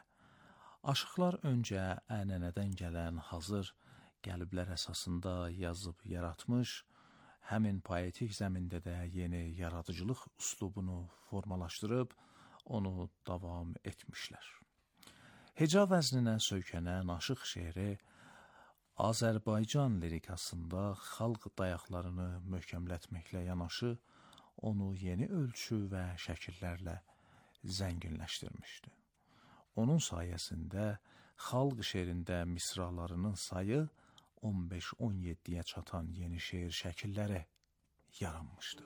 aşıqlar öncə ənənədən gələn hazır qəliblər əsasında yazıb yaratmış, həmin poetik zəmində də yeni yaradıcılıq üslubunu formalaşdırıb onu davam etmişlər. Heca vəzninə söykənən aşıq şeiri Azərbaycan lirikasında xalq dayaqlarını möhkəmlətməklə yanaşı, onu yeni ölçü və şəkillərlə zənginləşdirmişdi. Onun sayəsində xalq şeirində misralarının sayı on beş on yeddiyə çatan yeni şeir şəkilləri yaranmışdı.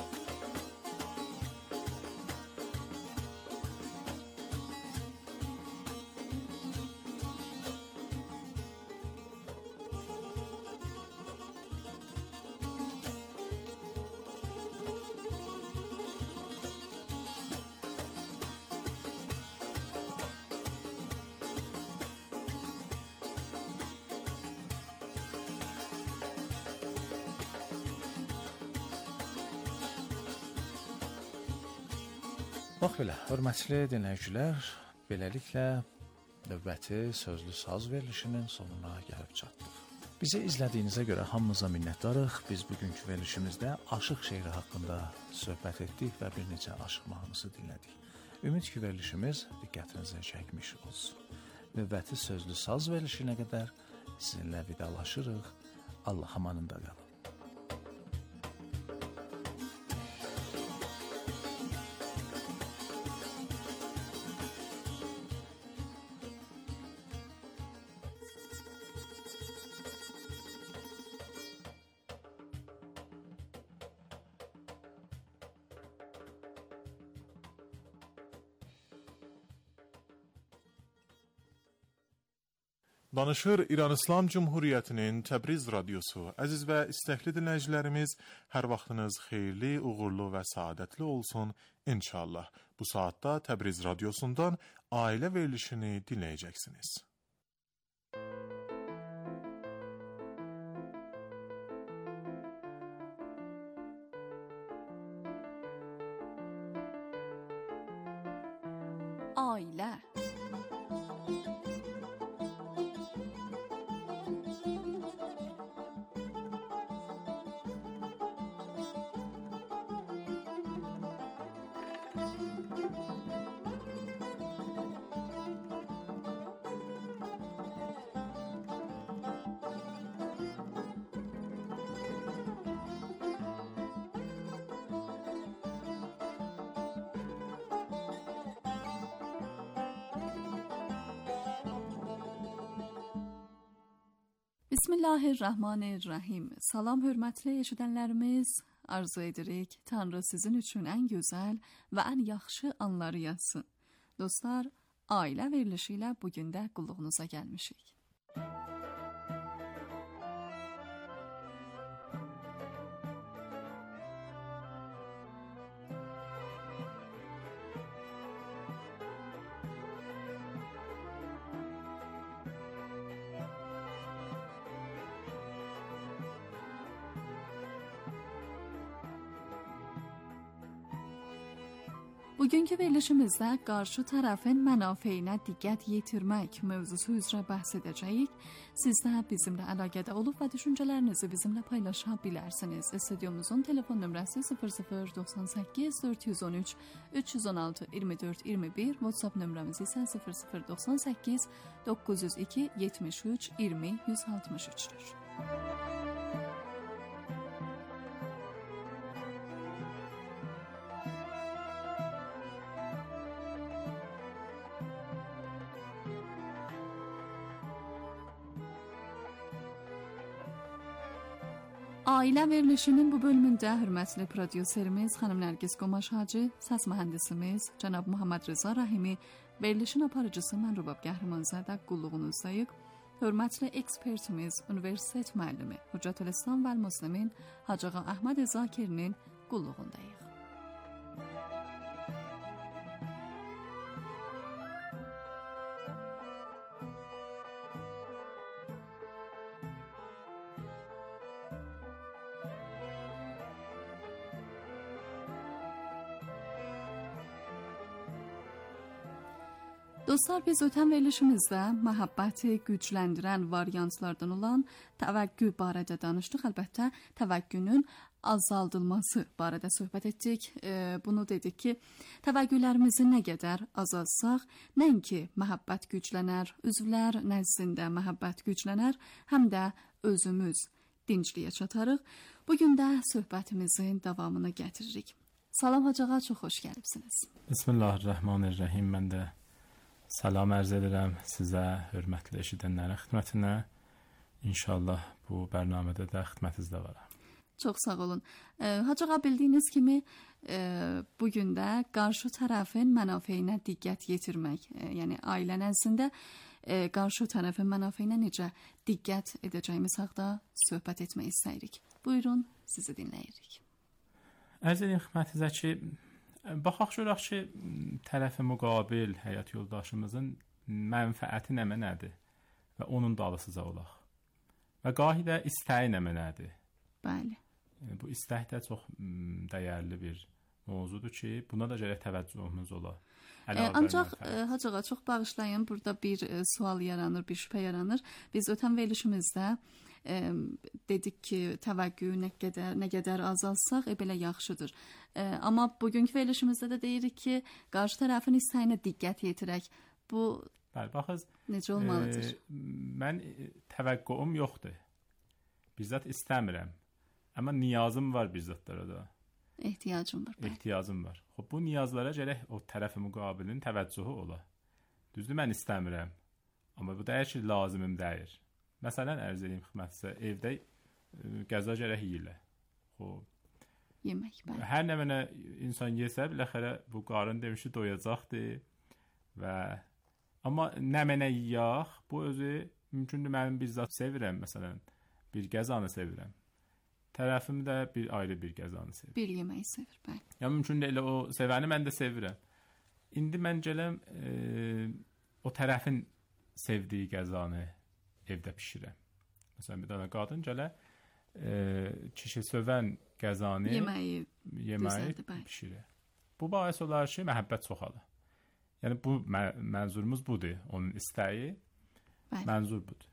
Bax belə, hörmətli dinləyicilər, beləliklə növbəti sözlü saz verilişinin sonuna gəlib çatdıq. Bizi izlədiyinizə görə hamınıza minnətdarıq. Biz bugünkü verilişimizdə aşıq şeiri haqqında söhbət etdik və bir neçə aşıq mahnısı dinlədik. Ümid ki, verilişimiz diqqətinizə çəkmiş olsun. Növbəti sözlü saz verilişinə qədər sizinlə vidalaşırıq. Allah amanında qalın. Danışır İran İslam Cumhuriyyətinin Təbriz radiosu. Əziz və istəkli dinləyicilərimiz, hər vaxtınız xeyirli, uğurlu və saadətli olsun inşallah. Bu saatda Təbriz radiosundan ailə verilişini dinləyəcəksiniz. Ailə. Bismillahirrahmanirrahim. Salam hörmətli eşidənlərimiz, arzu edirik Tanrı sizin üçün ən gözəl və ən yaxşı anları yazsın. Dostlar, ailə verilişi ilə bugün də qulluğunuza gəlmişik. Bugünkü verilişimizdə qarşı tərəfin mənafeyinə diqqət yetirmək mövzusu üzrə bəhs edəcəyik. Siz də bizimlə əlaqədə olub və düşüncələrinizi bizimlə paylaşa bilərsiniz. Stüdyomuzun telefon nömrəsi sıfır sıfır doxsan səkkiz dörd yüz on üç üç yüz on altı iyirmi dörd iyirmi bir, WhatsApp nömrəmiz isə sıfır sıfır doxsan səkkiz doqquz yüz iki yetmiş üç iyirmi yüz altmış üçdür. Ailə verilişinin bu bölümündə hörmətli prodüserimiz xanım Nərgiz Qomaş Hacı, səs mühəndisimiz cənab Muhammed Rıza Rahimi, verilişin aparıcısı mən Rubab Qəhrəmanzadə qulluğunuzdayıq. Hörmətli ekspertimiz, universitet müəllimi Hüccətül İslam vəl Müslimin Hacı Ağa Əhməd Zakirinin qulluğundayıq. Dostlar, biz ötən verilişimizdə məhəbbəti gücləndirən variantlardan olan təvəqqü barədə danışdıq. Əlbəttə, təvəqqünün azaldılması barədə söhbət etdik. E, bunu dedik ki, təvəqqülərimizi nə qədər azaltsaq, nəinki məhəbbət güclənər, üzvlər nəzdində məhəbbət güclənər, həm də özümüz dincliyə çatarıq. Bugün də söhbətimizin davamını gətiririk. Salam Hacı Ağa, çox xoş gəlibsiniz. Bismillahirrahmanirrahim. Mən də salam ərz edirəm sizə, hörmətli eşidənlərin xidmətinə. İnşallah bu bərnamədə də xidmətinizdə varam. Çox sağ olun. E, Hacı Ağa, bildiyiniz kimi e, bugün də qarşı tərəfin mənafeyinə diqqət yetirmək, e, yəni ailə nəzdində e, qarşı tərəfin mənafeyinə necə diqqət edəcəyimiz haqda söhbət etmək istəyirik. Buyurun, sizi dinləyirik. Ərz edim xidmətinizə ki, baxaq görək ki, tərəfi müqabil həyat yoldaşımızın mənfəəti nə mənədir və onun dalısıca olaq. Və qahi də istəyi nə mənədir. Bəli. Bu istək də çox dəyərli bir mövzudur ki, buna da gərək təvəccühümüz ola. E, ancaq e, Hacı Ağa, çox bağışlayın, burada bir e, sual yaranır, bir şübhə yaranır. Biz ötən verilişimizdə e, dedik ki, təvəqqü nə qədər nə qədər azalsaq, e, belə yaxşıdır. E, amma bugünkü verilişimizdə də deyirik ki, qarşı tərəfin istəyinə diqqət yetirək. Bu Bəli, baxız, necə olmalıdır? E, mən e, təvəqqüm yoxdur. Bizzat istəmirəm. Amma niyazım var bizzatlara da. Ehtiyacım var. Bəli. Ehtiyacım var. Xoş, bu niyazlara gərək o tərəfi müqabilin təvəccühü ola. Düzdür, mən istəmirəm. Amma bu dəyər ki, lazımım dəyir. Məsələn, ərz edeyim xidmətinizə, evdə e, qəza gərək yeyirlər. Xoş. Yemək, bəli. Hər nə mənə insan yesə, biləxərə bu qarın demişi doyacaqdır və amma nə mənə yiyək, bu özü mümkündür mənim bizzat sevirəm, məsələn, bir qəzanı sevirəm. Tərəfim də bir ayrı bir qəzanı sevir. Bir yeməyi sevir, bəli. Ya mümkün də elə o sevəni mən də sevirəm. İndi mən gələm e, o tərəfin sevdiyi qəzanı evdə bişirəm. Məsələn, bir dənə qadın gələ e, kişi sövən qəzanı yeməyi, yeməyi düzəldi, bişirir. Bu bahis olar ki, məhəbbət çoxalır. Yəni bu mə mənzurumuz budur. Onun istəyi bəli. Mənzur budur.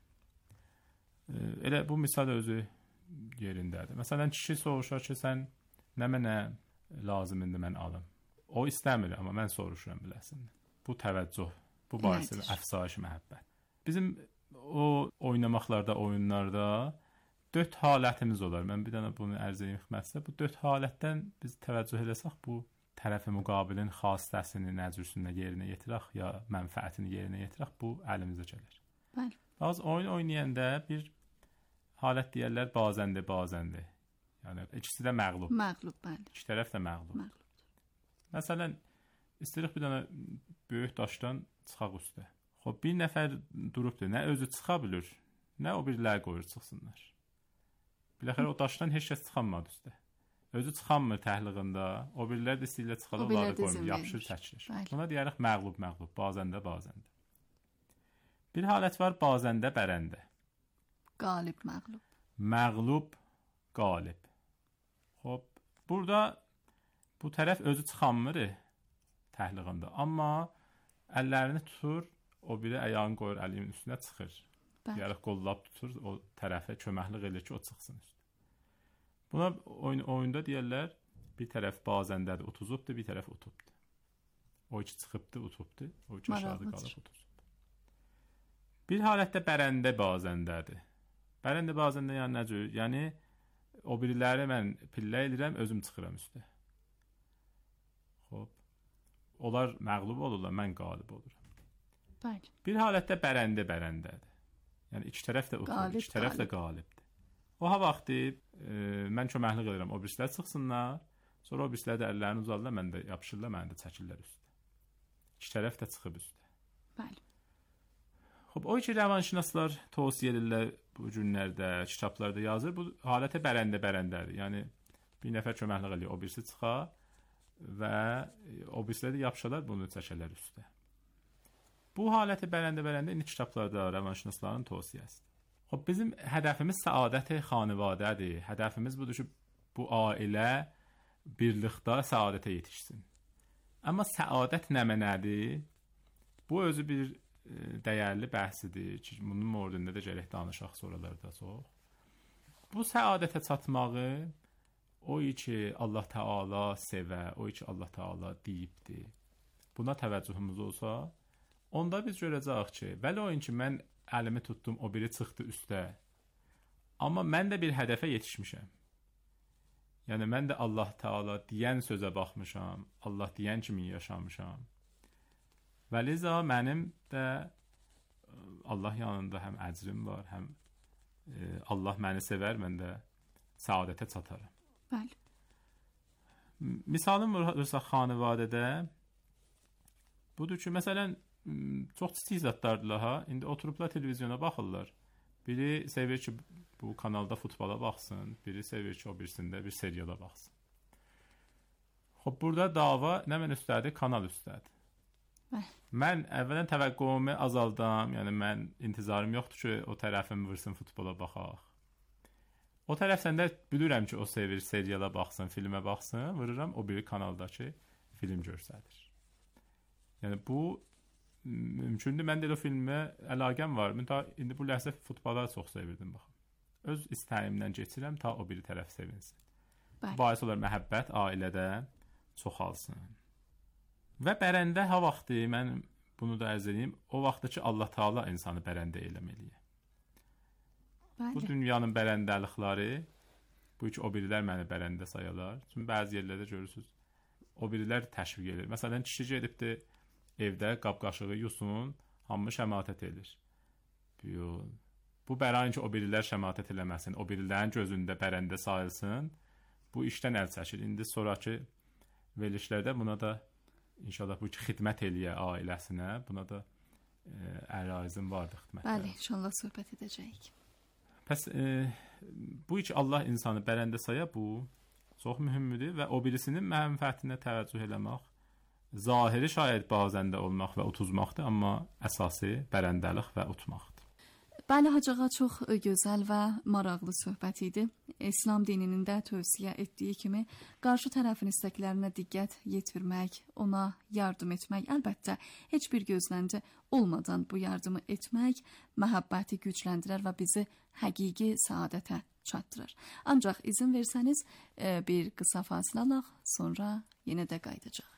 E, elə bu misal özü yerindədir. Məsələn, kişi soruşar ki, sən nə mənə lazımdır mən alım. O istəmir, amma mən soruşuram biləsin. Bu təvəccüh, bu barədə əfsayiş məhəbbət. Bizim o oynamaqlarda, oyunlarda dörd halətimiz olar. Mən bir dənə bunu ərz edeyim xidmətinizə. Bu dörd halətdən biz təvəccüh eləsək, bu tərəfi müqabilin xassəsini nəcürsünə yerinə yetirək ya mənfəətini yerinə yetirək, bu əlimizə gəlir. Bəli. Az oyun oynayanda bir halət deyirlər bazəndə, bazəndə. Yəni ikisi də məğlub. Məğlub, bəli. İki tərəf də məğlub. Məğlubdur. Məsələn, istəyirik bir dənə böyük daşdan çıxaq üstə. Xoş, bir nəfər durubdur, nə özü çıxa bilir, nə o birləri qoyur çıxsınlar. Biləxərə o daşdan heç kəs çıxanmadı üstə. Özü çıxanmır təhliğində, o birilər də istəyirlər çıxada, onları qoymur, yapışır, çəkilir. Buna deyərək məğlub, məğlub, bazəndə, bazəndə. Bir halət var, bazəndə, bərəndə. Qalib, məğlub. Məğlub, qalib. Xoş, burada bu tərəf özü çıxanmır təhliğində, amma əllərini tutur, o biri ayağını qoyur əlinin üstünə çıxır. Deyərək qollab tutur, o tərəfə köməklik edir ki, o çıxsın üstə. Buna oyun, oyunda deyərlər, bir tərəf bazəndədir, utuzubdur, bir tərəf utubdur. O iki çıxıbdır, utubdur, o iki aşağıda qalıb utuzubdur. Bir halətdə bərəndə bazəndədir. Bərəndə bazəndə yəni nə cür? Yəni, o biriləri mən pillə edirəm, özüm çıxıram üstə. Xoş, onlar məğlub olurlar, mən qalib oluram. Bəli. Bir halətdə bərəndə bərəndədir. Yəni iki tərəf də utur, iki tərəf də qalibdir. O ha vaxtı e, mən köməklik edirəm, o birisilər çıxsınlar, sonra o birisilər də əllərini uzadırlar, mən də yapışırlar, mən də çəkirlər üstə. İki tərəf də çıxıb üstə. Bəli. Xoş, o iki rəvanşünaslar tövsiyə edirlər bu günlərdə, kitablarda yazır, bu halətə bərəndə bərəndədir. Yəni bir nəfər köməklik edir, o birisi çıxar və o birisilər də yapışırlar, bunu çəkirlər üstə. Bu haləti bərəndə-bərəndə indi kitablarda rəvanşünasların tövsiyəsidir. Xoş, bizim hədəfimiz səadət-i xanivadədir. Hədəfimiz budur ki, bu ailə birlikdə səadətə yetişsin. Amma səadət nə mənədir? Bu özü bir e, dəyərli bəhsidir ki, bunun mövzusunda da gərək danışaq sonralarda çox. Bu səadətə çatmağı o ki, Allah Taala sevə, o ki, Allah Taala deyibdir. Buna təvəccühümüz olsa, onda biz görəcəyik ki, vəli oyun ki, mən əlimi tutdum, o biri çıxdı üstə. Amma mən də bir hədəfə yetişmişəm. Yəni, mən də Allah Taala deyən sözə baxmışam, Allah deyən kimi yaşamışam. Və liza mənim də Allah yanında həm əcrim var, həm e, Allah məni sevər, mən də səadətə çataram. Bəli. Misalım vursa xanivadədə, budur ki, məsələn, çox kiçik zətlərdilər ha. İndi oturublar televizyona baxırlar. Biri sevir ki, bu kanalda futbola baxsın, biri sevir ki, o birisində bir seriala baxsın. Xoş, burada dava nə mən üstədir? Kanal üstədir. Bəh. Mən əvvələn təvəqqüümü azaldam, yəni mən intizarım yoxdur ki, o tərəfim vursun futbola baxaq. O tərəfdən də bilirəm ki, o sevir seriala baxsın, filmə baxsın, vururam o biri kanaldakı film görsədir. Yəni bu mümkündür. Mən də o filmə əlaqəm var. Mən ta indi bu ləhsə futbola çox sevirdim baxım. Öz istəyimdən keçirəm ta o biri tərəf sevinsin. Bais olar məhəbbət ailədə çoxalsın. Və bərəndə ha vaxtı mən bunu da ərz edeyim, o vaxtda ki Allah Taala insanı bərəndə eləməliyə. Bu dünyanın bərəndəlikləri, bu ki o birilər məni bərəndə sayarlar. Çünki bəzi yerlərdə görürsüz, o birilər təşviq edir. Məsələn, kişi gedibdir evdə qab-qaşığı yusun, hamı şəmatət edir. Bu, bu bərain ki, o birilər şəmatət eləməsin, o birilərin gözündə bərəndə sayılsın, bu işdən əl çəkir. İndi sonraki verilişlərdə buna da inşallah bu ki, xidmət eləyə ailəsinə, buna da e, ərazim vardı xidmətdə. Bəli, inşallah söhbət edəcəyik. Pəs, e, bu ki, Allah insanı bərəndə saya, bu çox mühümdür və o birisinin mənfəətinə təvəccüh eləmək, zahiri şayət bazəndə olmaq və utuzmaqdır, amma əsası bərəndəlik və utmaqdır. Bəli, Hacığa çox gözəl və maraqlı söhbət idi. İslam dininin də tövsiyə etdiyi kimi qarşı tərəfin istəklərinə diqqət yetirmək, ona yardım etmək, əlbəttə heç bir gözlənti olmadan bu yardımı etmək məhəbbəti gücləndirər və bizi həqiqi səadətə çatdırır. Ancaq izin versəniz bir qısa fasilə alaq, sonra yenə də qayıdacaq.